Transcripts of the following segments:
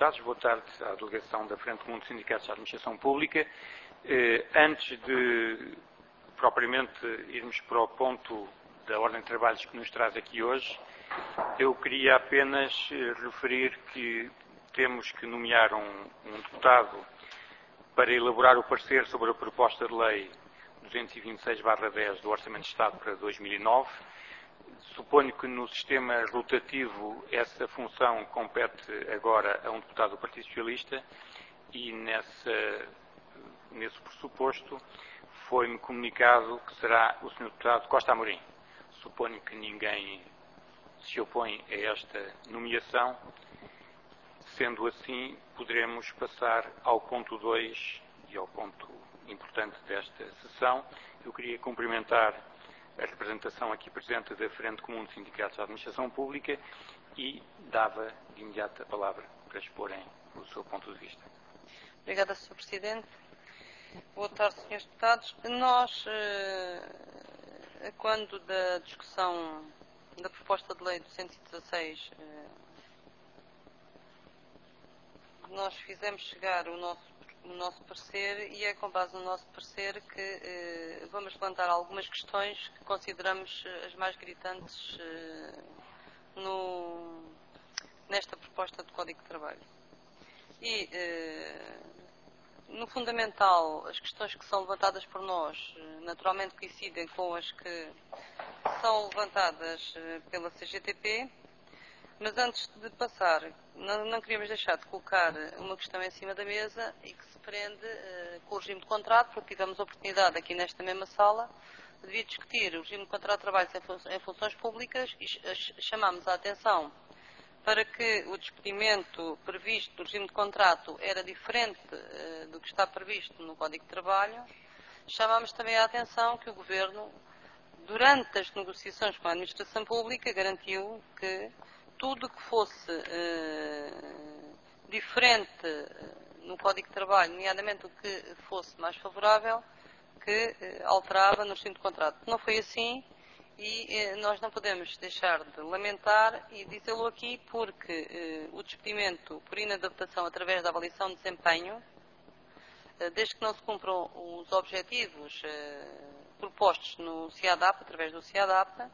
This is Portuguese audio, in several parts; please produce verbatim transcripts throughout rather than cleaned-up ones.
Deputados, boa tarde à delegação da Frente Comum de Sindicatos da Administração Pública. Eh, antes de propriamente irmos para o ponto da ordem de trabalhos que nos traz aqui hoje, eu queria apenas eh, referir que temos que nomear um, um deputado para elaborar o parecer sobre a proposta de lei duzentos e vinte e seis barra dez do Orçamento de Estado para dois mil e nove. Suponho que no sistema rotativo essa função compete agora a um deputado do Partido Socialista e nessa, nesse pressuposto foi-me comunicado que será o senhor Deputado Costa Amorim. Suponho que ninguém se opõe a esta nomeação. Sendo assim, poderemos passar ao ponto dois e ao ponto importante desta sessão. Eu queria cumprimentar a representação aqui presente da Frente Comum de Sindicatos da Administração Pública e dava de imediato a palavra para exporem o seu ponto de vista. Obrigada, senhor Presidente. Boa tarde, senhores Deputados. Nós, quando da discussão da proposta de lei duzentos e dezasseis, nós fizemos chegar o nosso, o nosso parecer e é com base no nosso parecer que eh, vamos levantar algumas questões que consideramos as mais gritantes eh, no, nesta proposta de Código de Trabalho. E, eh, no fundamental, as questões que são levantadas por nós naturalmente coincidem com as que são levantadas eh, pela C G T P. Mas antes de passar, não, não queríamos deixar de colocar uma questão em cima da mesa e que se prende uh, com o regime de contrato, porque tivemos a oportunidade aqui nesta mesma sala de vir discutir o regime de contrato de trabalho em, fun em funções públicas e chamámos a atenção para que o despedimento previsto do regime de contrato era diferente uh, do que está previsto no Código de Trabalho. Chamámos também a atenção que o Governo, durante as negociações com a Administração Pública, garantiu que tudo que fosse uh, diferente no Código de Trabalho, nomeadamente o que fosse mais favorável, que uh, alterava no regime de contrato. Não foi assim e uh, nós não podemos deixar de lamentar e dizê-lo aqui porque uh, o despedimento por inadaptação através da avaliação de desempenho, uh, desde que não se cumpram os objetivos uh, propostos no CIADAP, através do CIADAP,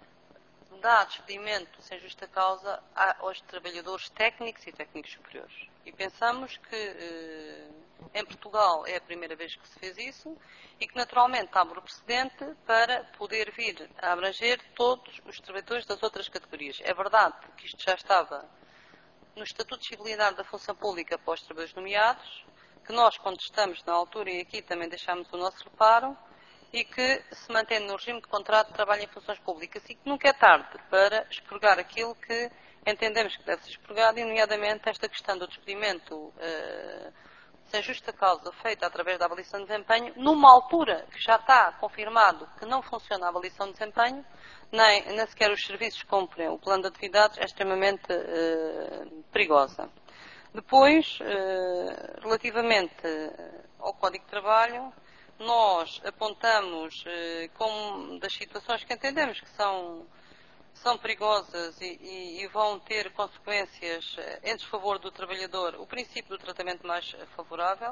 dá despedimento sem justa causa aos trabalhadores técnicos e técnicos superiores. E pensamos que eh, em Portugal é a primeira vez que se fez isso e que naturalmente abre o precedente para poder vir a abranger todos os trabalhadores das outras categorias. É verdade que isto já estava no Estatuto Disciplinar da Função Pública para os trabalhadores nomeados, que nós contestamos na altura e aqui também deixámos o nosso reparo, e que se mantém no regime de contrato de trabalho em funções públicas e que nunca é tarde para expurgar aquilo que entendemos que deve ser expurgado, e nomeadamente esta questão do despedimento uh, sem justa causa feita através da avaliação de desempenho, numa altura que já está confirmado que não funciona a avaliação de desempenho, nem, nem sequer os serviços cumprem o plano de atividades, é extremamente uh, perigosa. Depois, uh, relativamente ao Código de Trabalho, nós apontamos eh, como das situações que entendemos que são, são perigosas e, e, e vão ter consequências em desfavor do trabalhador, o princípio do tratamento mais favorável.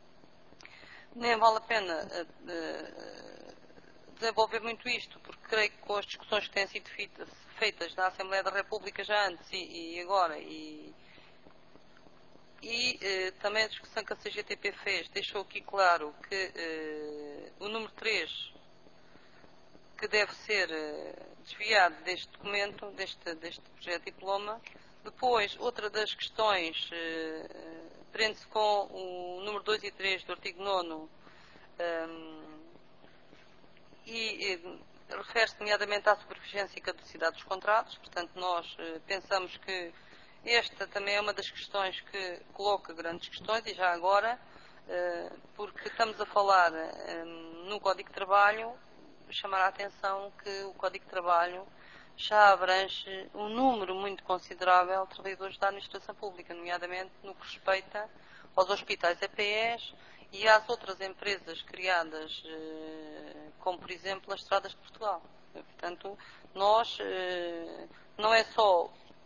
Nem vale a pena eh, desenvolver muito isto, porque creio que com as discussões que têm sido feitas na Assembleia da República já antes e, e agora, e, E eh, também a discussão que a C G T P fez deixou aqui claro que eh, o número três, que deve ser eh, desviado deste documento, deste, deste projeto de diploma. Depois, outra das questões eh, prende-se com o número dois e três do artigo nono um, e, e refere-se nomeadamente à supervigência e caducidade dos contratos. Portanto, nós eh, pensamos que esta também é uma das questões que coloca grandes questões, e já agora, porque estamos a falar no Código de Trabalho, chamar a atenção que o Código de Trabalho já abrange um número muito considerável de trabalhadores da administração pública, nomeadamente no que respeita aos hospitais E P Es e às outras empresas criadas, como por exemplo as Estradas de Portugal. Portanto, nós não é só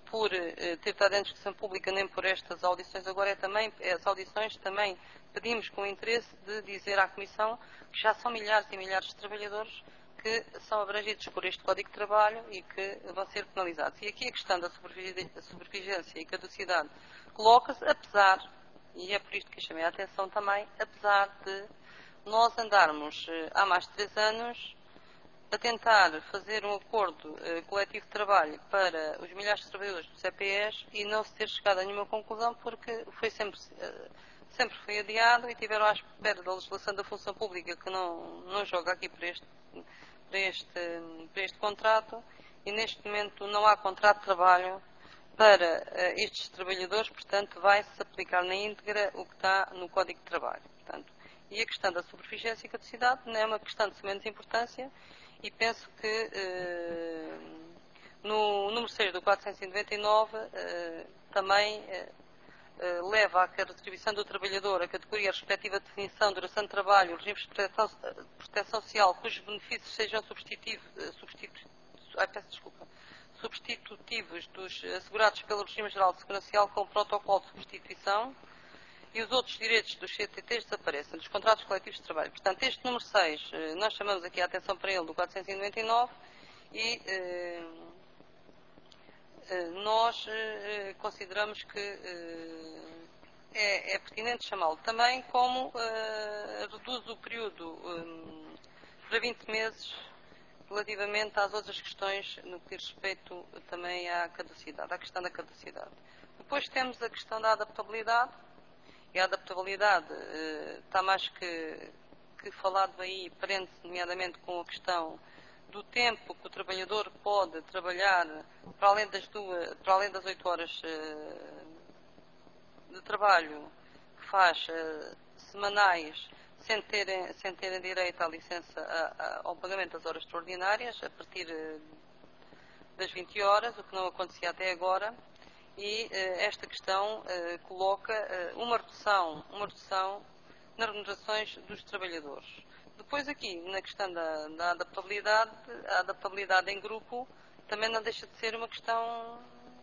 por uh, ter estado em discussão pública nem por estas audições, agora é também, as audições também pedimos com interesse de dizer à Comissão que já são milhares e milhares de trabalhadores que são abrangidos por este Código de Trabalho e que vão ser penalizados. E aqui a questão da supervigência e caducidade coloca-se, apesar, e é por isto que chamei a atenção também, apesar de nós andarmos há mais de três anos a tentar fazer um acordo uh, coletivo de trabalho para os milhares de trabalhadores do C P E S e não se ter chegado a nenhuma conclusão porque foi sempre, uh, sempre foi adiado e tiveram à espera da legislação da função pública que não, não joga aqui para este, para, este, para este contrato e neste momento não há contrato de trabalho para uh, estes trabalhadores, portanto vai-se aplicar na íntegra o que está no Código de Trabalho. Portanto, e a questão da supervigência e caducidade não é uma questão de semelhante importância e penso que eh, no número seis do quatrocentos e noventa e nove eh, também eh, eh, leva à retribuição do trabalhador a categoria, a respectiva definição, duração de trabalho, regimes de proteção, proteção social cujos benefícios sejam substitutivos, substitu, ai, peço desculpa, substitutivos dos assegurados pelo regime geral de segurança social com protocolo de substituição. E os outros direitos dos C T Ts desaparecem, dos contratos coletivos de trabalho. Portanto, este número seis, nós chamamos aqui a atenção para ele do quatrocentos e noventa e nove e eh, nós eh, consideramos que eh, é, é pertinente chamá-lo também como eh, reduz o período eh, para vinte meses relativamente às outras questões no que diz respeito também à caducidade, à questão da caducidade. Depois temos a questão da adaptabilidade. E a adaptabilidade eh, está mais que, que falado aí, prende-se nomeadamente com a questão do tempo que o trabalhador pode trabalhar para além das, duas, para além das oito horas eh, de trabalho que faz eh, semanais sem terem, sem terem direito à licença, a, a, ao pagamento das horas extraordinárias a partir eh, das vinte horas, o que não acontecia até agora. E eh, esta questão eh, coloca eh, uma redução, uma redução nas remunerações dos trabalhadores. Depois aqui, na questão da, da adaptabilidade, a adaptabilidade em grupo também não deixa de ser uma questão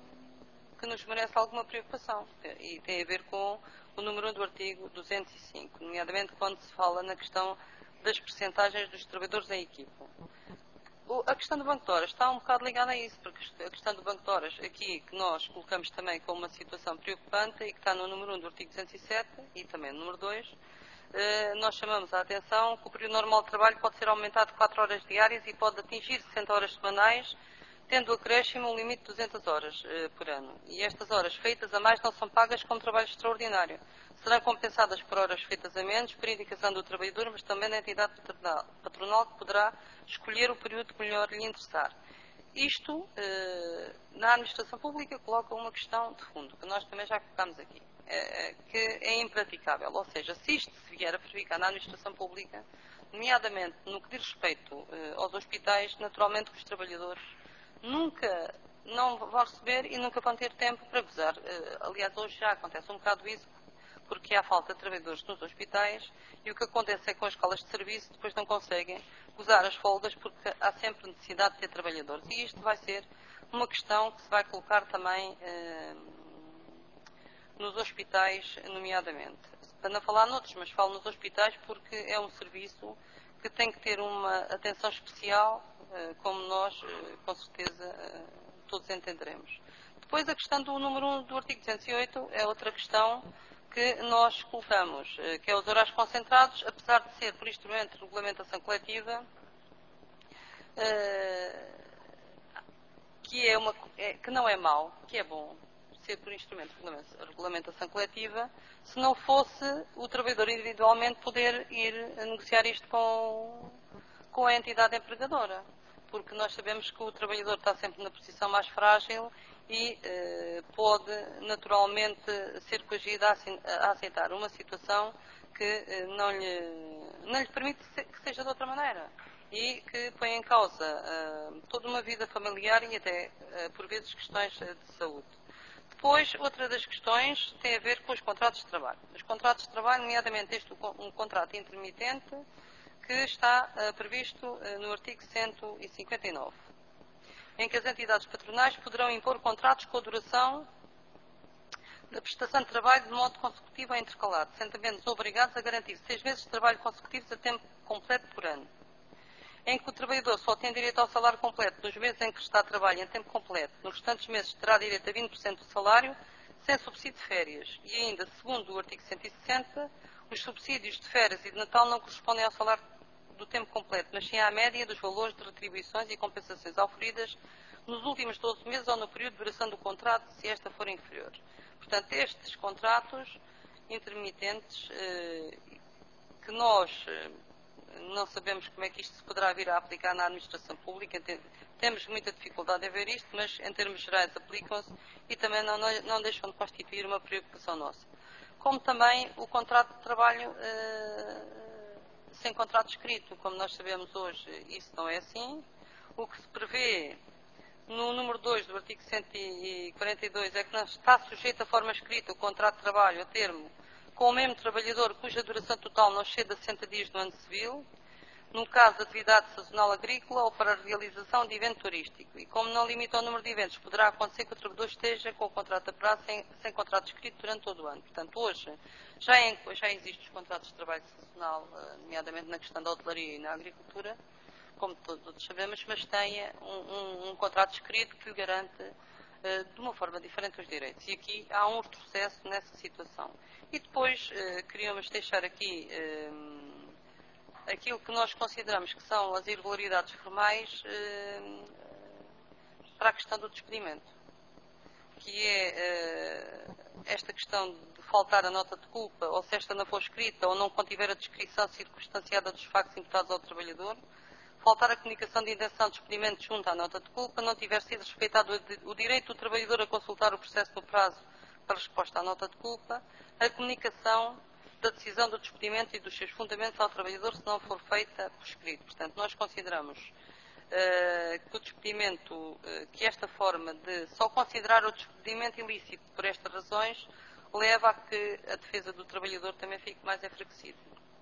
que nos merece alguma preocupação e tem a ver com o número um do artigo duzentos e cinco, nomeadamente quando se fala na questão das percentagens dos trabalhadores em equipa. A questão do banco de horas está um bocado ligada a isso, porque a questão do banco de horas aqui que nós colocamos também como uma situação preocupante e que está no número um do artigo duzentos e sete e também no número dois, nós chamamos a atenção que o período normal de trabalho pode ser aumentado de quatro horas diárias e pode atingir sessenta horas semanais, tendo o acréscimo um limite de duzentas horas por ano. E estas horas feitas a mais não são pagas como trabalho extraordinário. Serão compensadas por horas feitas a menos, por indicação do trabalhador, mas também da entidade patronal, patronal que poderá escolher o período que melhor lhe interessar. Isto, eh, na administração pública, coloca uma questão de fundo, que nós também já colocamos aqui, eh, que é impraticável. Ou seja, se isto se vier a verificar na administração pública, nomeadamente no que diz respeito eh, aos hospitais, naturalmente que os trabalhadores nunca não vão receber e nunca vão ter tempo para gozar. Eh, aliás, hoje já acontece um bocado isso, porque há falta de trabalhadores nos hospitais e o que acontece é que com as escolas de serviço depois não conseguem gozar as folgas porque há sempre necessidade de ter trabalhadores. E isto vai ser uma questão que se vai colocar também eh, nos hospitais, nomeadamente. Para não falar noutros, mas falo nos hospitais porque é um serviço que tem que ter uma atenção especial, eh, como nós, eh, com certeza, eh, todos entenderemos. Depois a questão do número um do artigo duzentos e oito é outra questão que nós colocamos, que é os horários concentrados, apesar de ser por instrumento de regulamentação coletiva, que, é uma, é, que não é mau, que é bom ser por instrumento de regulamentação coletiva, se não fosse o trabalhador individualmente poder ir a negociar isto com, com a entidade empregadora, porque nós sabemos que o trabalhador está sempre na posição mais frágil e eh, pode naturalmente ser coagido a, a aceitar uma situação que eh, não, lhe, não lhe permite que seja de outra maneira e que põe em causa eh, toda uma vida familiar e até eh, por vezes questões de saúde. Depois, outra das questões tem a ver com os contratos de trabalho. Os contratos de trabalho, nomeadamente este um contrato intermitente que está uh, previsto uh, no artigo cento e cinquenta e nove. em que as entidades patronais poderão impor contratos com a duração da prestação de trabalho de modo consecutivo ou intercalado, sendo menos obrigados a garantir seis meses de trabalho consecutivos a tempo completo por ano, em que o trabalhador só tem direito ao salário completo nos meses em que está a trabalho em tempo completo, nos restantes meses terá direito a vinte por cento do salário, sem subsídio de férias. E ainda, segundo o artigo cento e sessenta, os subsídios de férias e de Natal não correspondem ao salário do tempo completo, mas sim à média dos valores de retribuições e compensações auferidas nos últimos doze meses ou no período de duração do contrato, se esta for inferior. Portanto, estes contratos intermitentes, eh, que nós eh, não sabemos como é que isto se poderá vir a aplicar na administração pública, temos muita dificuldade em ver isto, mas em termos gerais aplicam-se e também não, não deixam de constituir uma preocupação nossa. Como também o contrato de trabalho eh, sem contrato escrito, como nós sabemos hoje, isso não é assim. O que se prevê no número dois do artigo cento e quarenta e dois é que não está sujeito a forma escrita o contrato de trabalho a termo com o mesmo trabalhador cuja duração total não exceda a sessenta dias no ano civil, no caso de atividade sazonal agrícola ou para a realização de evento turístico. E como não limita o número de eventos, poderá acontecer que o trabalhador esteja com o contrato a prazo sem, sem contrato escrito durante todo o ano. Portanto, hoje já, em, já existem os contratos de trabalho sazonal, nomeadamente na questão da hotelaria e na agricultura, como todos sabemos, mas tem um, um, um contrato escrito que lhe garante uh, de uma forma diferente os direitos. E aqui há um retrocesso nessa situação. E depois uh, queríamos deixar aqui uh, aquilo que nós consideramos que são as irregularidades formais uh, para a questão do despedimento, que é uh, esta questão de faltar a nota de culpa, ou se esta não for escrita, ou não contiver a descrição circunstanciada dos factos imputados ao trabalhador, faltar a comunicação de intenção de despedimento junto à nota de culpa, não tiver sido respeitado o direito do trabalhador a consultar o processo no prazo para resposta à nota de culpa, a comunicação da decisão do despedimento e dos seus fundamentos ao trabalhador se não for feita por escrito. Portanto, nós consideramos uh, que o despedimento, uh, que esta forma de só considerar o despedimento ilícito por estas razões, leva a que a defesa do trabalhador também fique mais enfraquecida.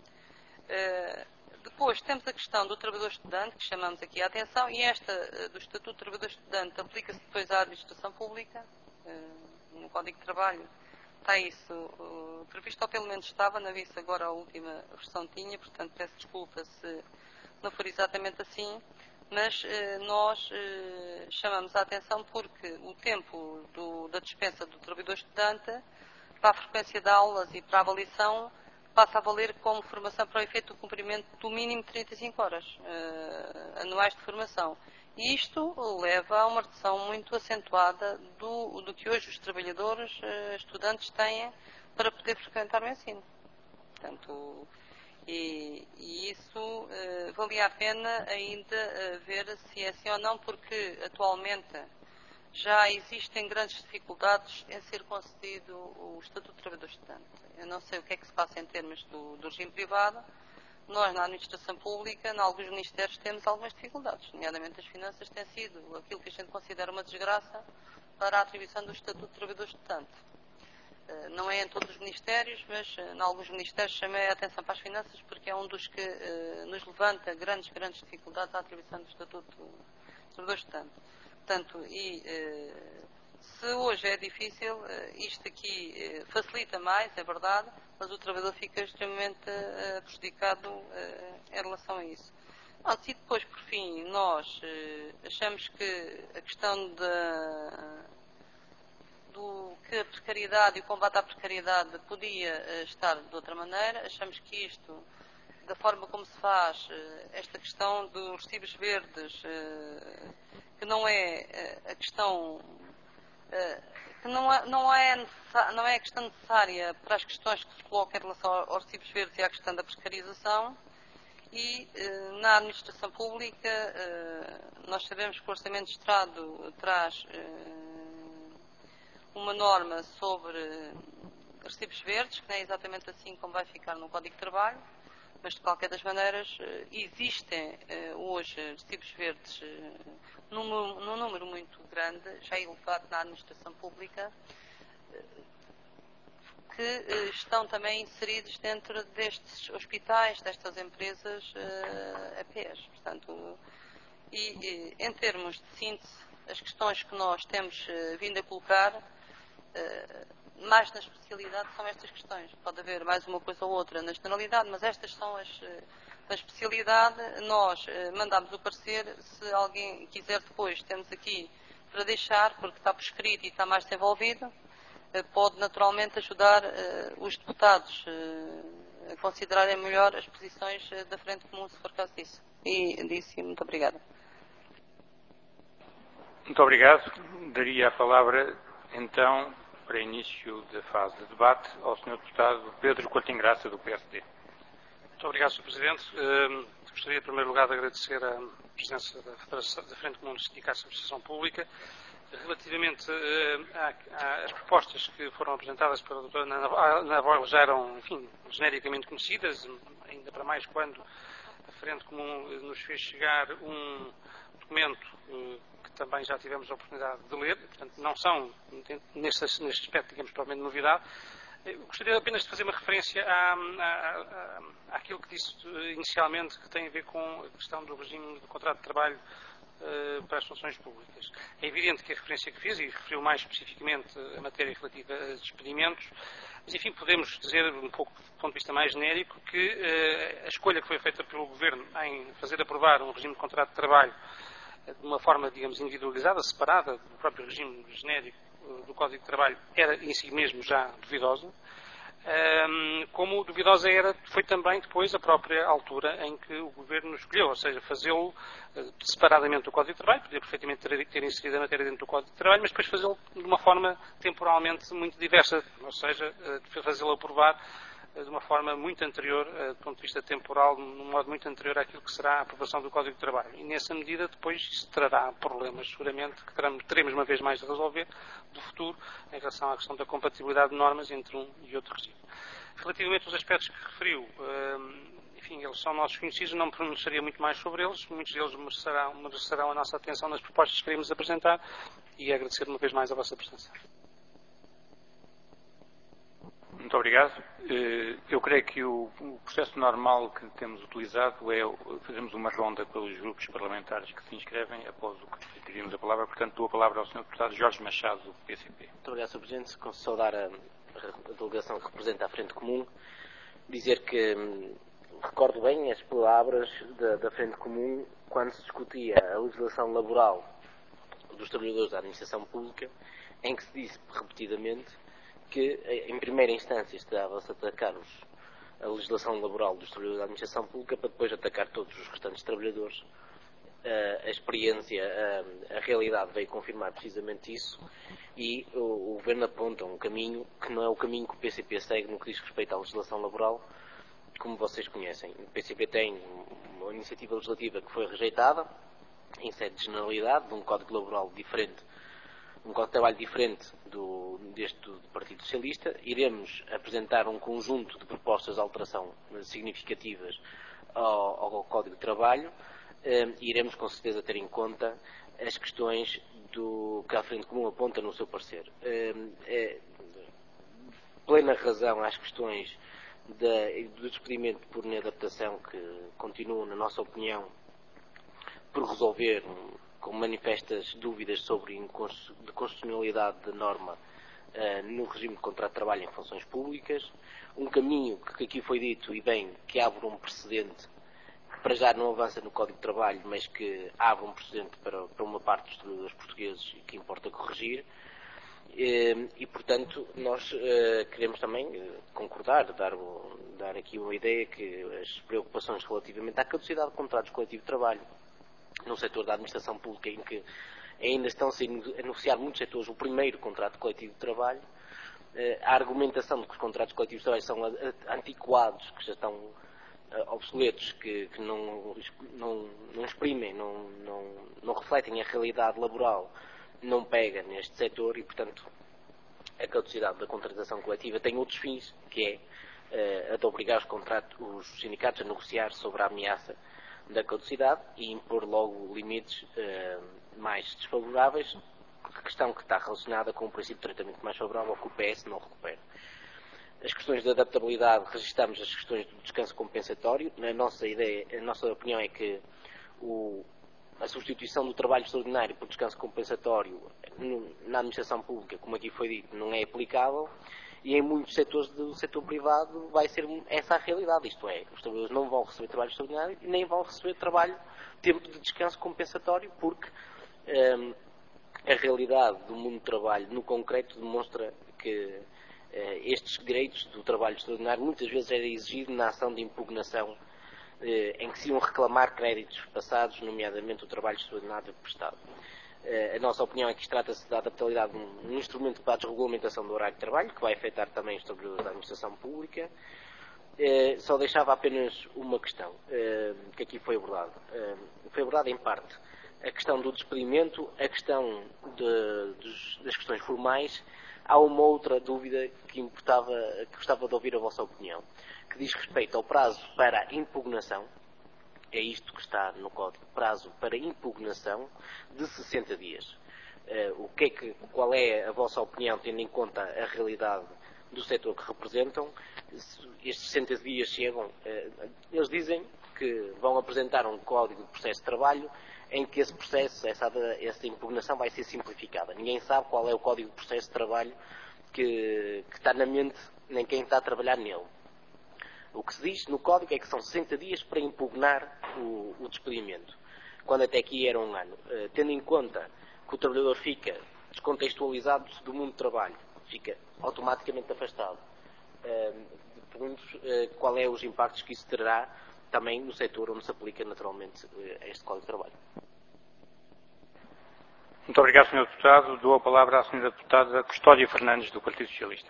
Uh, Depois temos a questão do trabalhador estudante, que chamamos aqui a atenção, e esta do Estatuto do Trabalhador Estudante aplica-se depois à administração pública. No Código de Trabalho está isso previsto, ou pelo menos estava, não vi se agora a última versão tinha, portanto peço desculpa se não for exatamente assim, mas nós chamamos a atenção porque o tempo do, da dispensa do trabalhador estudante para a frequência de aulas e para a avaliação passa a valer como formação para o efeito do cumprimento do mínimo de trinta e cinco horas uh, anuais de formação. E isto leva a uma redução muito acentuada do, do que hoje os trabalhadores, uh, estudantes, têm para poder frequentar o ensino. Portanto, e, e isso uh, valia a pena ainda uh, ver se é assim ou não, porque atualmente já existem grandes dificuldades em ser concedido o Estatuto de Trabalhador Estudante. Eu não sei o que é que se passa em termos do, do regime privado. Nós, na administração pública, em alguns ministérios, temos algumas dificuldades. Nomeadamente, as finanças têm sido aquilo que a gente considera uma desgraça para a atribuição do Estatuto de Trabalhador Estudante. Não é em todos os ministérios, mas em alguns ministérios chamei a atenção para as finanças porque é um dos que uh, nos levanta grandes, grandes dificuldades à atribuição do Estatuto de Trabalhador Estudante. Portanto, e, uh, se hoje é difícil, uh, isto aqui uh, facilita mais, é verdade, mas o trabalhador fica extremamente uh, prejudicado uh, em relação a isso. Ah, e depois, por fim, nós uh, achamos que a questão da, do que a precariedade e o combate à precariedade podia uh, estar de outra maneira, achamos que isto, da forma como se faz uh, esta questão dos recibos verdes, uh, que não é a questão, que não é, não, é não é a questão necessária para as questões que se colocam em relação aos recibos verdes e à questão da precarização. E na administração pública nós sabemos que o Orçamento de Estado traz uma norma sobre recibos verdes, que não é exatamente assim como vai ficar no Código de Trabalho, mas de qualquer das maneiras existem hoje recibos verdes num, num número muito grande, já elevado na administração pública, que estão também inseridos dentro destes hospitais, destas empresas A P Es. Portanto, e, e, em termos de síntese, as questões que nós temos uh, vindo a colocar, uh, mais na especialidade, são estas questões. Pode haver mais uma coisa ou outra na generalidade, mas estas são as... Uh, na especialidade, nós uh, mandamos o parecer. Se alguém quiser depois, temos aqui para deixar, porque está por escrito e está mais desenvolvido, uh, pode naturalmente ajudar uh, os deputados uh, a considerarem melhor as posições uh, da Frente Comum, se for caso disso. E disse muito obrigada. Muito obrigado. Daria a palavra, então, para início da fase de debate, ao senhor Deputado Pedro Coutinho Graça, do P S D. Muito obrigado, senhor Presidente. Uh, gostaria, em primeiro lugar, de agradecer a presença da, Federação, da Frente Comum dos Sindicatos de Administração Pública. Relativamente uh, às propostas que foram apresentadas pela doutora Ana Boyle, já eram, enfim, genericamente conhecidas, ainda para mais quando a Frente Comum nos fez chegar um documento uh, que também já tivemos a oportunidade de ler, portanto, não são, neste, neste aspecto, digamos, provavelmente novidade. Eu gostaria apenas de fazer uma referência à, à, à, àquilo que disse inicialmente, que tem a ver com a questão do regime do contrato de trabalho uh, para as funções públicas. É evidente que a referência que fiz, e referiu mais especificamente a matéria relativa a despedimentos, mas enfim, podemos dizer, um pouco do ponto de vista mais genérico, que uh, a escolha que foi feita pelo Governo em fazer aprovar um regime de contrato de trabalho uh, de uma forma, digamos, individualizada, separada do próprio regime genérico do Código de Trabalho, era em si mesmo já duvidosa, um, como duvidosa era, foi também depois a própria altura em que o Governo escolheu, ou seja, fazê-lo uh, separadamente do Código de Trabalho, podia perfeitamente ter, ter inserido a matéria dentro do Código de Trabalho, mas depois fazê-lo de uma forma temporalmente muito diversa, ou seja, uh, fazê-lo aprovar de uma forma muito anterior, do ponto de vista temporal, num modo muito anterior àquilo que será a aprovação do Código de Trabalho. E nessa medida depois isso trará problemas, seguramente, que teremos, teremos uma vez mais de resolver do futuro em relação à questão da compatibilidade de normas entre um e outro regime. Relativamente aos aspectos que referiu, enfim, eles são nossos conhecidos, não me pronunciaria muito mais sobre eles, muitos deles merecerão, merecerão a nossa atenção nas propostas que queremos apresentar e agradecer uma vez mais a vossa presença. Muito obrigado. Eu creio que o processo normal que temos utilizado é fazermos uma ronda pelos grupos parlamentares que se inscrevem após o que teríamos a palavra. Portanto, dou a palavra ao senhor Deputado Jorge Machado, do P C P. Muito obrigado, senhor Presidente. Com saudar a, a delegação que representa a Frente Comum, dizer que hum, recordo bem as palavras da, da Frente Comum quando se discutia a legislação laboral dos trabalhadores da administração pública, em que se disse repetidamente que, em primeira instância, estava-se a atacar os, a legislação laboral dos trabalhadores da administração pública para depois atacar todos os restantes trabalhadores. Uh, a experiência, uh, a realidade veio confirmar precisamente isso e o, o Governo aponta um caminho que não é o caminho que o P C P segue no que diz respeito à legislação laboral, como vocês conhecem. O P C P tem uma iniciativa legislativa que foi rejeitada, em sede de generalidade, de um Código Laboral diferente, um Código de Trabalho diferente do, deste do Partido Socialista. Iremos apresentar um conjunto de propostas de alteração significativas ao, ao Código de Trabalho e iremos com certeza ter em conta as questões do, que a Frente Comum aponta no seu parecer. É, plena razão às questões da, do despedimento por inadaptação que continuam, na nossa opinião, por resolver com manifestas dúvidas sobre a constitucionalidade da norma uh, no regime de contrato de trabalho em funções públicas. Um caminho que aqui foi dito, e bem, que abre um precedente, que para já não avança no Código de Trabalho, mas que abre um precedente para, para uma parte dos trabalhadores portugueses que importa corrigir. E, e portanto, nós uh, queremos também uh, concordar, dar, dar aqui uma ideia que as preocupações relativamente à caducidade de contratos coletivos de trabalho no setor da administração pública, em que ainda estão-se a negociar muitos setores o primeiro contrato coletivo de trabalho, a argumentação de que os contratos coletivos de trabalho são antiquados, que já estão obsoletos, que, que não, não, não exprimem, não, não, não refletem a realidade laboral, não pega neste setor e, portanto, a caducidade da contratação coletiva tem outros fins, que é a de obrigar os, contratos, os sindicatos a negociar sobre a ameaça da caducidade e impor logo limites uh, mais desfavoráveis, questão que está relacionada com o princípio de tratamento mais favorável que o P S não recupera. As questões de adaptabilidade, registramos as questões do descanso compensatório. A nossa ideia, a nossa opinião é que o, a substituição do trabalho extraordinário por descanso compensatório na administração pública, como aqui foi dito, não é aplicável, e em muitos setores do setor privado vai ser essa a realidade, isto é, os trabalhadores não vão receber trabalho extraordinário e nem vão receber trabalho, tempo de descanso compensatório, porque hum, a realidade do mundo do trabalho no concreto demonstra que eh, estes direitos do trabalho extraordinário muitas vezes era exigido na ação de impugnação eh, em que se iam reclamar créditos passados, nomeadamente o trabalho extraordinário prestado. Eh, a nossa opinião é que isto trata-se da adaptabilidade de um, um instrumento para a desregulamentação do horário de trabalho, que vai afetar também os trabalhadores da administração pública. Eh, só deixava apenas uma questão eh, que aqui foi abordada. Eh, foi abordada em parte a questão do despedimento, a questão de, dos, das questões formais. Há uma outra dúvida que, importava, que gostava de ouvir a vossa opinião, que diz respeito ao prazo para a impugnação. É isto que está no Código, prazo para impugnação de sessenta dias. Uh, o que é que, qual é a vossa opinião, tendo em conta a realidade do setor que representam? Estes sessenta dias chegam, uh, eles dizem que vão apresentar um Código de Processo de Trabalho em que esse processo, essa, essa impugnação vai ser simplificada. Ninguém sabe qual é o Código de Processo de Trabalho que, que está na mente nem quem está a trabalhar nele. O que se diz no Código é que são sessenta dias para impugnar o, o despedimento, quando até aqui era um ano. Uh, tendo em conta que o trabalhador fica descontextualizado do mundo do trabalho, fica automaticamente afastado, uh, pergunto uh, qual é os impactos que isso terá também no setor onde se aplica naturalmente este Código de Trabalho. Muito obrigado, senhor Deputado. Dou a palavra à senhora Deputada Custódia Fernandes, do Partido Socialista.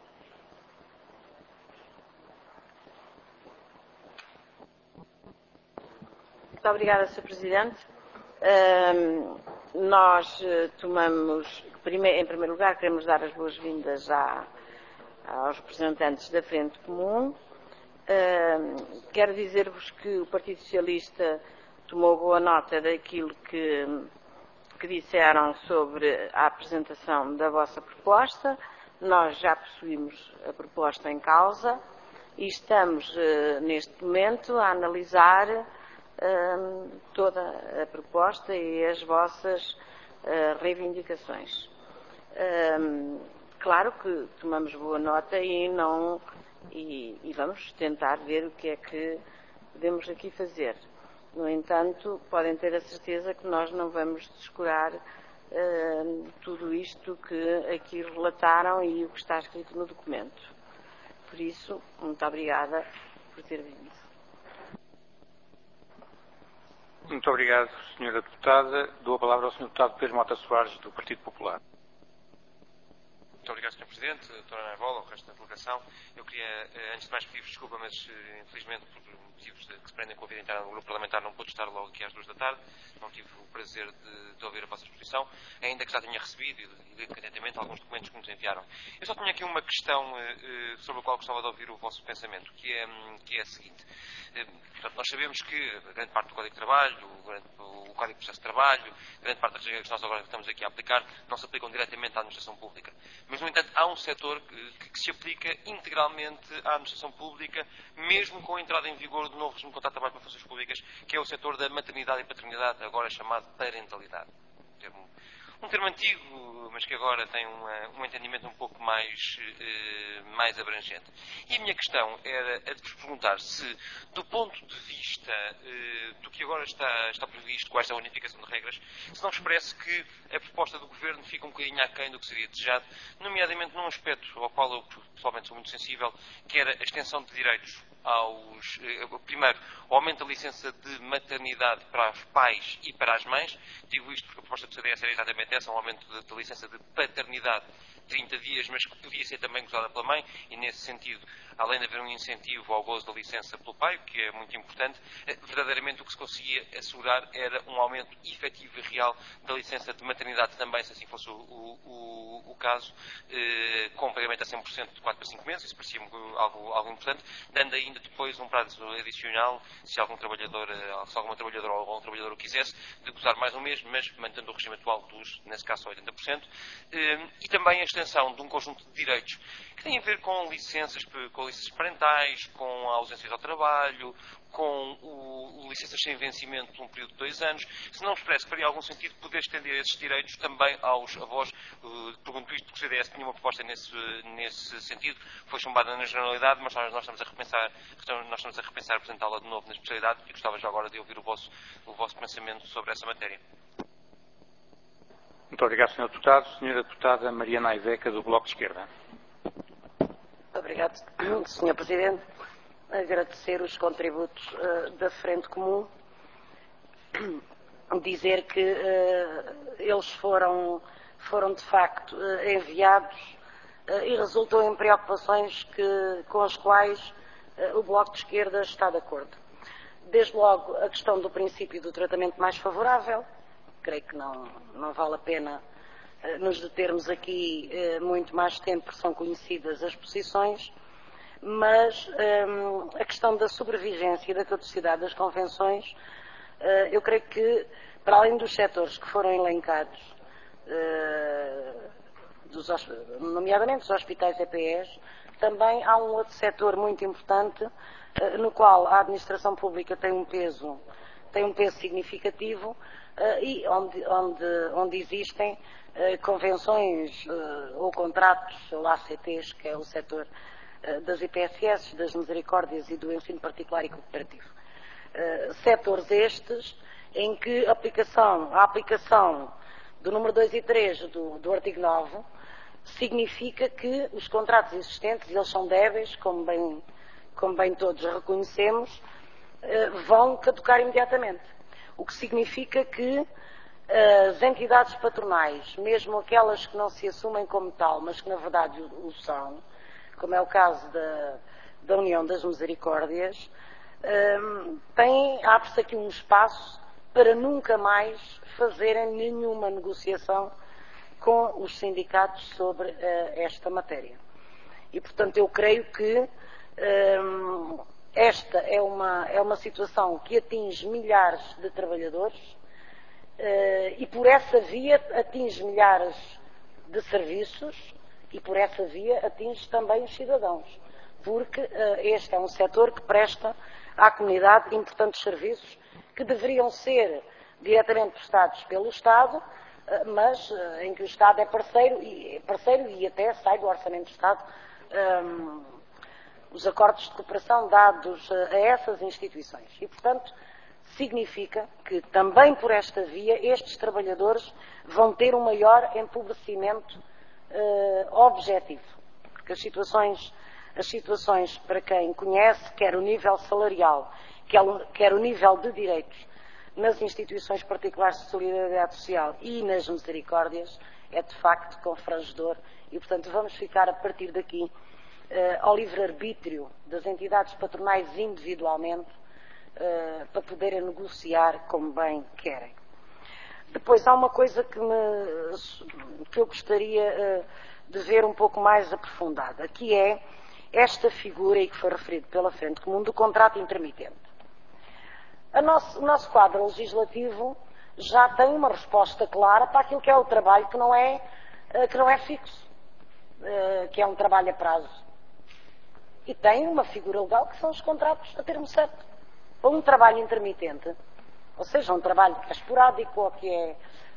Muito obrigada, senhor Presidente. Um, nós uh, tomamos, primeiro, em primeiro lugar, queremos dar as boas-vindas aos representantes da Frente Comum. Uh, quero dizer-vos que o Partido Socialista tomou boa nota daquilo que, que disseram sobre a apresentação da vossa proposta. Nós já possuímos a proposta em causa e estamos, uh, neste momento, a analisar uh, toda a proposta e as vossas uh, reivindicações. Uh, claro que tomamos boa nota e não... E, e vamos tentar ver o que é que podemos aqui fazer. No entanto, podem ter a certeza que nós não vamos descurar uh, tudo isto que aqui relataram e o que está escrito no documento. Por isso, muito obrigada por ter vindo. Muito obrigado, senhora Deputada. Dou a palavra ao senhor Deputado Pedro Mota Soares, do Partido Popular. Muito obrigado, senhor Presidente, doutora Ana Vola, o resto da delegação. Eu queria, antes de mais, pedir-vos desculpa, mas infelizmente, por motivos de, que se prendem com a vida interna do grupo parlamentar, não pude estar logo aqui às duas da tarde. Não tive o prazer de, de ouvir a vossa exposição, ainda que já tenha recebido e lido atentamente alguns documentos que nos enviaram. Eu só tinha aqui uma questão uh, sobre a qual gostava de ouvir o vosso pensamento, que é, que é a seguinte. Uh, portanto, nós sabemos que grande parte do Código de Trabalho, o, grande, o Código de Processo de Trabalho, grande parte das regras que nós agora estamos aqui a aplicar, não se aplicam diretamente à administração pública. Mas, no entanto, há um setor que, que se aplica integralmente à administração pública, mesmo com a entrada em vigor do novo regime de contrato de trabalho para funções públicas, que é o setor da maternidade e paternidade, agora chamado parentalidade. Um termo, um termo antigo, mas que agora tem uma, um entendimento um pouco mais, eh, mais abrangente. E a minha questão era a de vos perguntar se, do ponto de vista eh, do que agora está, está previsto com esta unificação de regras, se não vos parece que a proposta do Governo fica um bocadinho aquém do que seria desejado, nomeadamente num aspecto ao qual eu pessoalmente sou muito sensível, que era a extensão de direitos aos... Eh, primeiro, o aumento da licença de maternidade para os pais e para as mães. Digo isto porque a proposta do C D S era exatamente essa, um aumento da licença de paternidade trinta dias, mas que podia ser também gozada pela mãe, e nesse sentido, além de haver um incentivo ao gozo da licença pelo pai, que é muito importante, verdadeiramente o que se conseguia assegurar era um aumento efetivo e real da licença de maternidade também, se assim fosse o, o, o caso, eh, com pagamento a cem por cento de quatro para cinco meses, isso parecia-me algo, algo importante, dando ainda depois um prazo adicional, se algum trabalhador, se alguma trabalhadora ou algum trabalhador o quisesse, de gozar mais um mês, mas mantendo o regime atual dos, nesse caso, oitenta por cento, eh, e também a extensão de um conjunto de direitos que têm a ver com licenças, com licenças parentais, com ausências ao trabalho, com o, o licenças sem vencimento por um período de dois anos, se não vos parece que faria algum sentido poder estender esses direitos também aos avós. Uh, pergunto isto porque o C D S tinha uma proposta nesse, nesse sentido, foi chumbada na generalidade, mas nós, nós estamos a repensar, nós estamos a repensar apresentá-la de novo na especialidade e gostava já agora de ouvir o vosso, o vosso pensamento sobre essa matéria. Muito obrigado, senhor Deputado. Senhora Deputada Mariana Aiveca, do Bloco de Esquerda. Obrigado, senhor Presidente. Agradecer os contributos uh, da Frente Comum. Dizer que uh, eles foram, foram de facto uh, enviados uh, e resultam em preocupações que, com as quais uh, o Bloco de Esquerda está de acordo. Desde logo a questão do princípio do tratamento mais favorável. Creio que não, não vale a pena uh, nos determos aqui uh, muito mais tempo, porque são conhecidas as posições. Mas hum, a questão da sobrevigência e da caducidade das convenções, uh, eu creio que, para além dos setores que foram elencados, uh, dos, nomeadamente os hospitais E P Es, também há um outro setor muito importante, uh, no qual a administração pública tem um peso, tem um peso significativo uh, e onde, onde, onde existem uh, convenções uh, ou contratos, ou A C Ts, que é o setor das I P S S, das misericórdias e do ensino particular e cooperativo. Uh, setores estes em que a aplicação, a aplicação do número dois e três do, do artigo nove significa que os contratos existentes, e eles são débeis, como bem, como bem todos reconhecemos, uh, vão caducar imediatamente. O que significa que uh, as entidades patronais, mesmo aquelas que não se assumem como tal, mas que na verdade o, o são, como é o caso da, da União das Misericórdias, um, tem, abre-se aqui um espaço para nunca mais fazerem nenhuma negociação com os sindicatos sobre uh, esta matéria. E, portanto, eu creio que um, esta é uma, é uma situação que atinge milhares de trabalhadores uh, e, por essa via, atinge milhares de serviços e por essa via atinge também os cidadãos, porque uh, este é um setor que presta à comunidade importantes serviços que deveriam ser diretamente prestados pelo Estado, uh, mas uh, em que o Estado é parceiro e, parceiro e até sai do Orçamento do Estado um, os acordos de cooperação dados uh, a essas instituições. E, portanto, significa que também por esta via estes trabalhadores vão ter um maior empobrecimento Uh, objetivo, porque as situações, as situações para quem conhece, quer o nível salarial, quer, quer o nível de direitos nas instituições particulares de solidariedade social e nas misericórdias, é de facto confrangedor e, portanto, vamos ficar a partir daqui uh, ao livre-arbítrio das entidades patronais individualmente uh, para poderem negociar como bem querem. Depois há uma coisa que, me, que eu gostaria uh, de ver um pouco mais aprofundada, que é esta figura, e que foi referido pela Frente Comum, do contrato intermitente. A nosso, o nosso quadro legislativo já tem uma resposta clara para aquilo que é o trabalho que não é, uh, que não é fixo, uh, que é um trabalho a prazo. E tem uma figura legal que são os contratos a termo certo. Para um trabalho intermitente, ou seja, um trabalho que é esporádico ou que é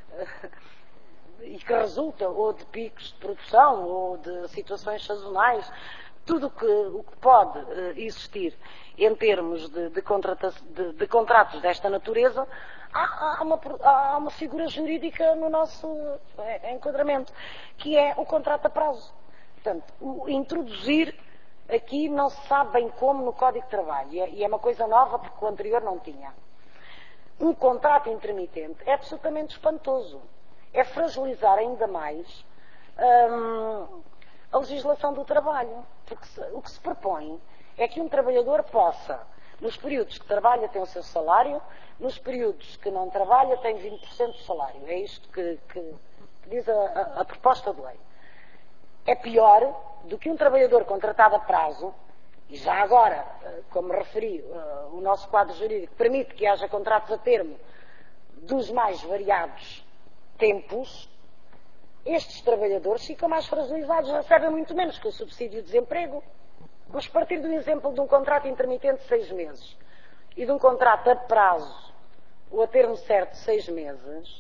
e que resulta ou de picos de produção ou de situações sazonais, tudo que, o que pode uh, existir em termos de, de, de, de contratos desta natureza, há, há, uma, há uma figura jurídica no nosso é, enquadramento, que é o contrato a prazo. Portanto, o, introduzir aqui não se sabe bem como no Código de Trabalho, e é, e é uma coisa nova porque o anterior não tinha. Um contrato intermitente é absolutamente espantoso. É fragilizar ainda mais hum, a legislação do trabalho. Porque se, o que se propõe é que um trabalhador possa, nos períodos que trabalha tem o seu salário, nos períodos que não trabalha tem vinte por cento do salário. É isto que, que, que diz a, a, a proposta de lei. É pior do que um trabalhador contratado a prazo. E já agora, como referi, o nosso quadro jurídico permite que haja contratos a termo dos mais variados tempos, estes trabalhadores ficam mais fragilizados, recebem muito menos que o subsídio de desemprego. Vamos partir do exemplo de um contrato intermitente de seis meses e de um contrato a prazo, ou a termo certo de seis meses.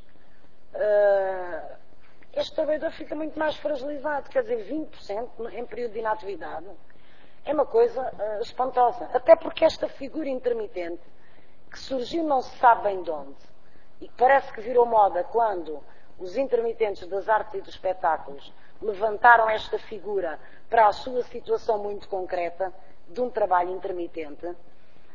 Uh, este trabalhador fica muito mais fragilizado, quer dizer, vinte por cento em período de inatividade. É uma coisa uh, espantosa. Até porque esta figura intermitente, que surgiu não se sabe bem de onde, e que parece que virou moda quando os intermitentes das artes e dos espetáculos levantaram esta figura para a sua situação muito concreta de um trabalho intermitente, uh,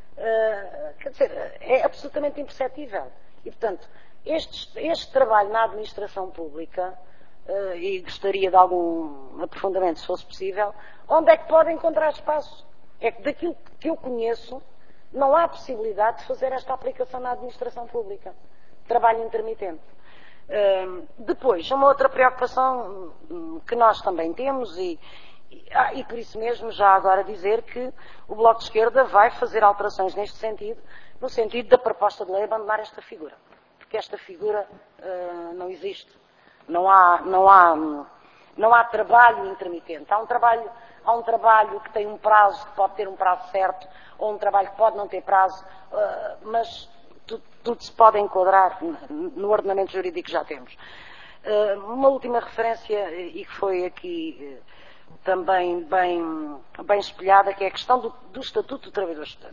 quer dizer, é absolutamente imperceptível. E, portanto, este, este trabalho na administração pública, uh, e gostaria de algum aprofundamento, se fosse possível, onde é que pode encontrar espaço? É que daquilo que eu conheço, não há possibilidade de fazer esta aplicação na administração pública. Trabalho intermitente. Uh, depois, uma outra preocupação que nós também temos, e, e, ah, e por isso mesmo já agora dizer que o Bloco de Esquerda vai fazer alterações neste sentido, no sentido da proposta de lei abandonar esta figura. Porque esta figura uh, não existe. Não há, não, há, não há trabalho intermitente. Há um trabalho, há um trabalho que tem um prazo, que pode ter um prazo certo, ou um trabalho que pode não ter prazo, uh, mas tudo, tudo se pode enquadrar no ordenamento jurídico que já temos. Uh, uma última referência, e que foi aqui uh, também bem, bem espelhada, que é a questão do, do Estatuto do Trabalhador Estudante.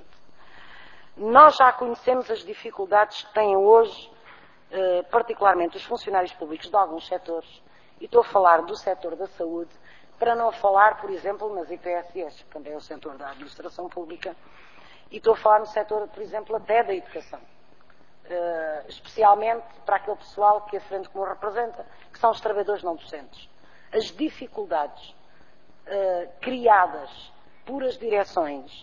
Nós já conhecemos as dificuldades que têm hoje, uh, particularmente os funcionários públicos de alguns setores, e estou a falar do setor da saúde, para não falar, por exemplo, nas I P S S, que também é o setor da administração pública, e estou a falar no setor, por exemplo, até da educação. Uh, especialmente para aquele pessoal que a Frente Comum representa, que são os trabalhadores não docentes. As dificuldades uh, criadas por as direções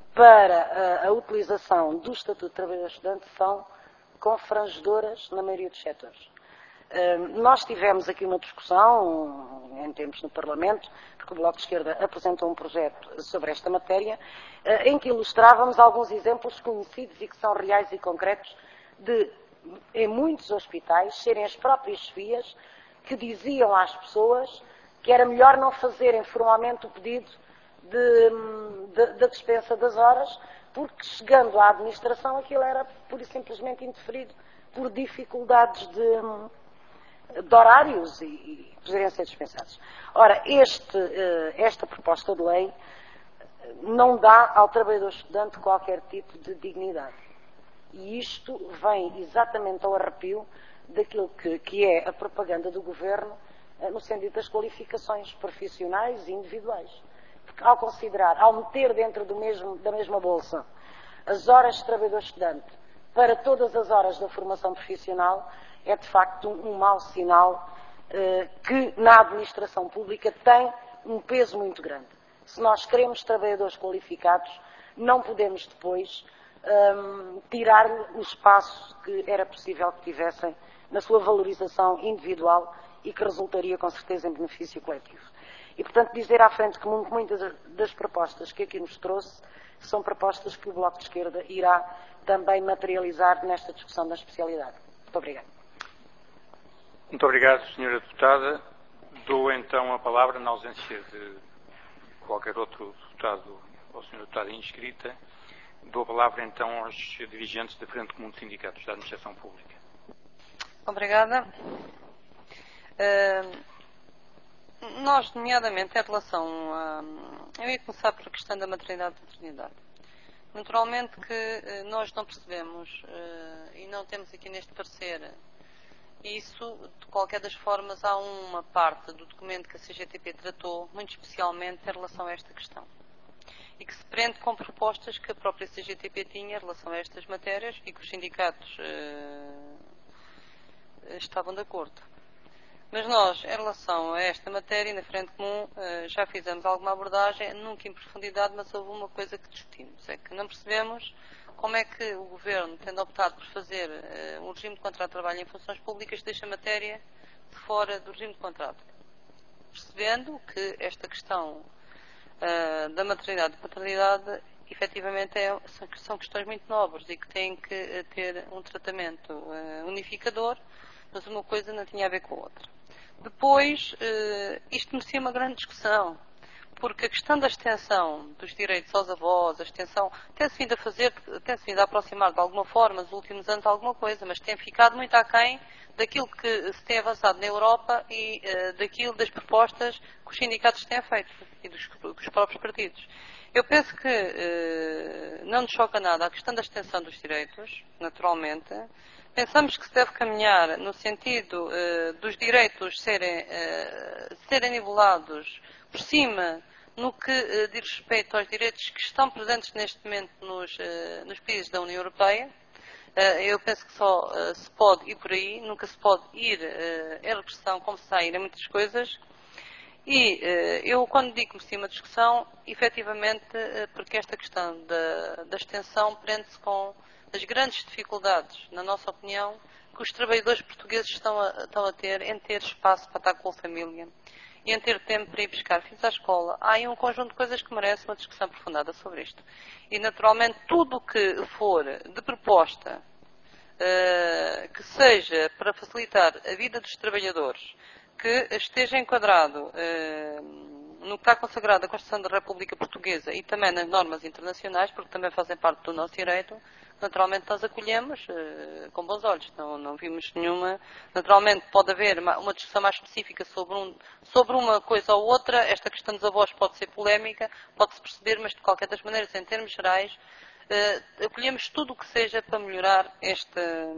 para uh, a utilização do Estatuto de Trabalhador Estudante são confrangedoras na maioria dos setores. Uh, nós tivemos aqui uma discussão, em tempos no Parlamento, porque o Bloco de Esquerda apresentou um projeto sobre esta matéria, uh, em que ilustrávamos alguns exemplos conhecidos e que são reais e concretos de, em muitos hospitais, serem as próprias chefias que diziam às pessoas que era melhor não fazerem formalmente o pedido de, de, da dispensa das horas, porque chegando à administração aquilo era pura e simplesmente interferido por dificuldades de, de horários e, e poderem ser dispensados. Ora, este, esta proposta de lei não dá ao trabalhador estudante qualquer tipo de dignidade. E isto vem exatamente ao arrepio daquilo que, que é a propaganda do Governo no sentido das qualificações profissionais e individuais. Porque ao considerar, ao meter dentro do mesmo, da mesma bolsa as horas de trabalhador estudante para todas as horas da formação profissional, é de facto um, um mau sinal eh, que na administração pública tem um peso muito grande. Se nós queremos trabalhadores qualificados, não podemos depois Um, tirar-lhe o espaço que era possível que tivessem na sua valorização individual e que resultaria com certeza em benefício coletivo. E, portanto, dizer à Frente Comum que muitas das propostas que aqui nos trouxe são propostas que o Bloco de Esquerda irá também materializar nesta discussão da especialidade. Muito obrigado. Muito obrigado, senhora Deputada. Dou então a palavra, na ausência de qualquer outro deputado ou senhora Deputada inscrita, dou a palavra então aos dirigentes da Frente Comum de Sindicatos da Administração Pública. Obrigada. Uh, nós, nomeadamente, em relação a... Eu ia começar por a questão da maternidade e paternidade. Naturalmente que uh, nós não percebemos, uh, e não temos aqui neste parecer, isso, de qualquer das formas, há uma parte do documento que a C G T P tratou, muito especialmente em relação a esta questão. E que se prende com propostas que a própria C G T P tinha em relação a estas matérias e que os sindicatos uh, estavam de acordo. Mas nós, em relação a esta matéria, na Frente Comum, uh, já fizemos alguma abordagem, nunca em profundidade, mas houve uma coisa que discutimos, é que não percebemos como é que o Governo, tendo optado por fazer uh, um regime de contrato de trabalho em funções públicas, deixa a matéria de fora do regime de contrato. Percebendo que esta questão Uh, da maternidade e paternidade, efetivamente, é, são, são questões muito nobres e que têm que uh, ter um tratamento uh, unificador, mas uma coisa não tinha a ver com a outra. Depois, isto merecia uma grande discussão, porque a questão da extensão dos direitos aos avós, a extensão, tem-se vindo a fazer, tem-se vindo a aproximar de alguma forma nos últimos anos alguma coisa, mas tem ficado muito aquém daquilo que se tem avançado na Europa e uh, daquilo das propostas que os sindicatos têm feito e dos, dos próprios partidos. Eu penso que uh, não nos choca nada a questão da extensão dos direitos, naturalmente. Pensamos que se deve caminhar no sentido uh, dos direitos serem, uh, serem nivelados por cima no que uh, diz respeito aos direitos que estão presentes neste momento nos, uh, nos países da União Europeia. Uh, eu penso que só uh, se pode ir por aí, nunca se pode ir uh, em regressão como se está a ir em muitas coisas. E uh, eu, quando digo que merecia uma discussão, efetivamente, uh, porque esta questão da, da extensão prende-se com as grandes dificuldades, na nossa opinião, que os trabalhadores portugueses estão a, estão a ter em ter espaço para estar com a família e em ter tempo para ir buscar filhos à escola. Há aí um conjunto de coisas que merecem uma discussão aprofundada sobre isto. E, naturalmente, tudo o que for de proposta uh, que seja para facilitar a vida dos trabalhadores, que esteja enquadrado uh, no que está consagrado a Constituição da República Portuguesa e também nas normas internacionais, porque também fazem parte do nosso direito, naturalmente nós acolhemos uh, com bons olhos, não, não vimos nenhuma. Naturalmente pode haver uma, uma discussão mais específica sobre, um, sobre uma coisa ou outra. Esta questão dos avós pode ser polémica, pode-se perceber, mas de qualquer das maneiras, em termos gerais, uh, acolhemos tudo o que seja para melhorar esta,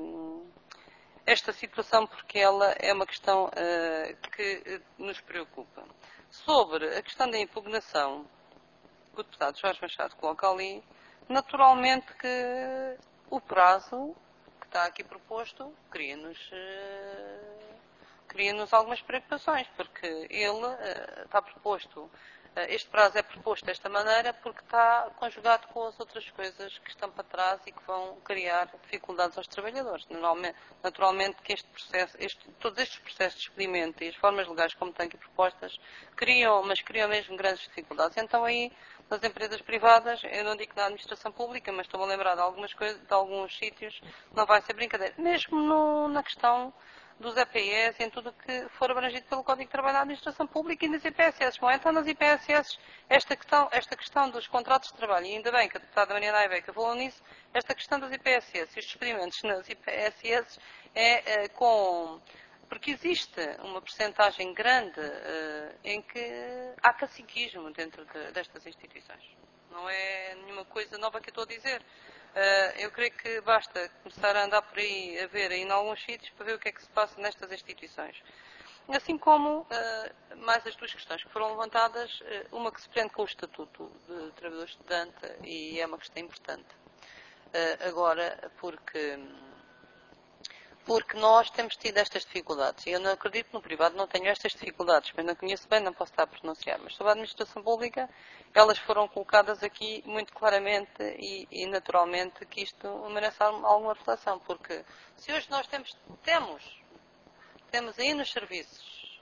esta situação, porque ela é uma questão uh, que uh, nos preocupa. Sobre a questão da impugnação, que o deputado Jorge Machado coloca ali, naturalmente que o prazo que está aqui proposto cria-nos uh, cria-nos algumas preocupações, porque ele uh, está proposto, uh, este prazo é proposto desta maneira porque está conjugado com as outras coisas que estão para trás e que vão criar dificuldades aos trabalhadores. Naturalmente, naturalmente que este processo, este, todos estes processos de experimento e as formas legais como estão aqui propostas, criam, mas criam mesmo grandes dificuldades. Então aí, nas empresas privadas, eu não digo na administração pública, mas estou-me a lembrar de algumas coisas, de alguns sítios, não vai ser brincadeira. Mesmo no, na questão dos E P S, em tudo o que for abrangido pelo Código de Trabalho da Administração Pública e nas I P S S. Bom, então nas I P S S, esta questão, esta questão dos contratos de trabalho, e ainda bem que a deputada Mariana Aibeca falou nisso, esta questão das I P S S e os experimentos nas I P S S é, é com... Porque existe uma percentagem grande uh, em que há caciquismo dentro de, destas instituições. Não é nenhuma coisa nova que eu estou a dizer. Uh, eu creio que basta começar a andar por aí, a ver aí em alguns sítios, para ver o que é que se passa nestas instituições. Assim como uh, mais as duas questões que foram levantadas, uh, uma que se prende com o Estatuto de Trabalhador Estudante, e é uma questão importante. Uh, agora, porque... Porque nós temos tido estas dificuldades. E eu não acredito que no privado não tenho estas dificuldades, mas não conheço bem, não posso estar a pronunciar. Mas sobre a administração pública, elas foram colocadas aqui muito claramente e, e naturalmente que isto merece alguma reflexão. Porque se hoje nós temos, temos, temos aí nos serviços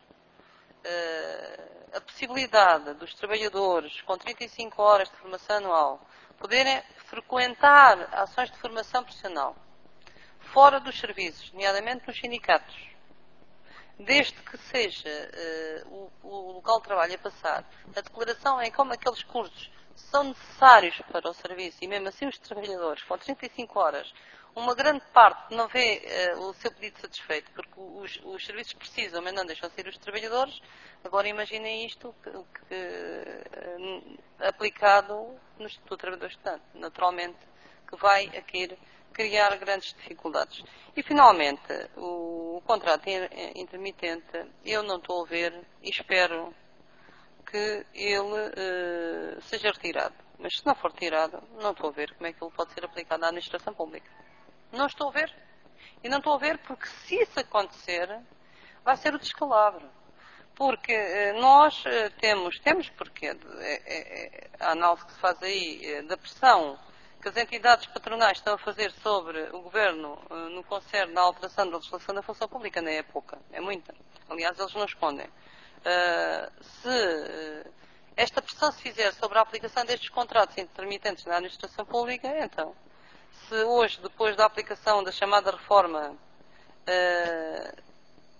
uh, a possibilidade dos trabalhadores com trinta e cinco horas de formação anual poderem frequentar ações de formação profissional fora dos serviços, nomeadamente nos sindicatos, desde que seja uh, o, o local de trabalho a passar a declaração em como aqueles cursos são necessários para o serviço, e mesmo assim os trabalhadores com trinta e cinco horas, uma grande parte não vê uh, o seu pedido satisfeito, porque os, os serviços precisam, mas não deixam ser os trabalhadores. Agora imaginem isto que, que, uh, aplicado no Estatuto do Trabalhador Estudante, naturalmente que vai aqui criar grandes dificuldades. E, finalmente, o, o contrato intermitente, eu não estou a ver e espero que ele uh, seja retirado. Mas se não for retirado, não estou a ver como é que ele pode ser aplicado na administração pública. Não estou a ver. E não estou a ver porque, se isso acontecer, vai ser o descalabro. Porque uh, nós uh, temos, temos porque é, é, a análise que se faz aí da pressão que as entidades patronais estão a fazer sobre o Governo no concerne na alteração da legislação da função pública não é pouca, é muita. Aliás, eles não escondem. Uh, se uh, esta pressão se fizer sobre a aplicação destes contratos intermitentes na administração pública, então, se hoje, depois da aplicação da chamada reforma uh,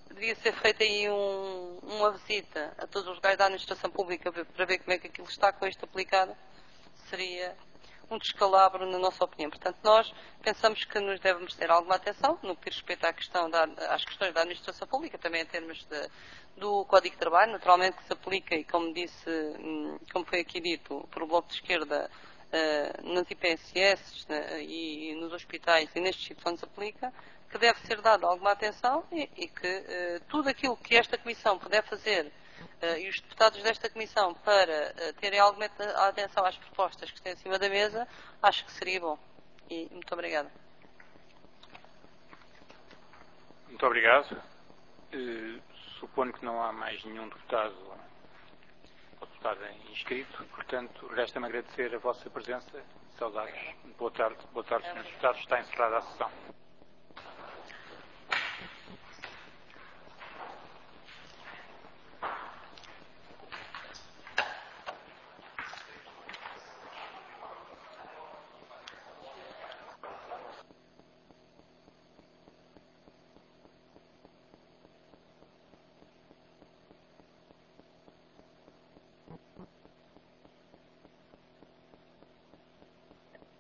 devia ser feita aí um, uma visita a todos os lugares da administração pública para ver como é que aquilo está com isto aplicado. Seria um descalabro na nossa opinião. Portanto, nós pensamos que nos deve merecer alguma atenção no que diz respeito à questão da, às questões da administração pública, também em termos de, do Código de Trabalho, naturalmente que se aplica, e como disse, como foi aqui dito, por o Bloco de Esquerda, uh, nas I P S S uh, e nos hospitais e nestes sítios onde se aplica, que deve ser dado alguma atenção e, e que uh, tudo aquilo que esta Comissão puder fazer Uh, e os deputados desta Comissão para uh, terem alguma atenção às propostas que estão em cima da mesa, acho que seria bom. E muito obrigada. Muito obrigado. Uh, suponho que não há mais nenhum deputado ou deputada inscrito, portanto, resta-me agradecer a vossa presença. Saudades. Boa tarde, boa tarde, senhores deputados. Está encerrada a sessão.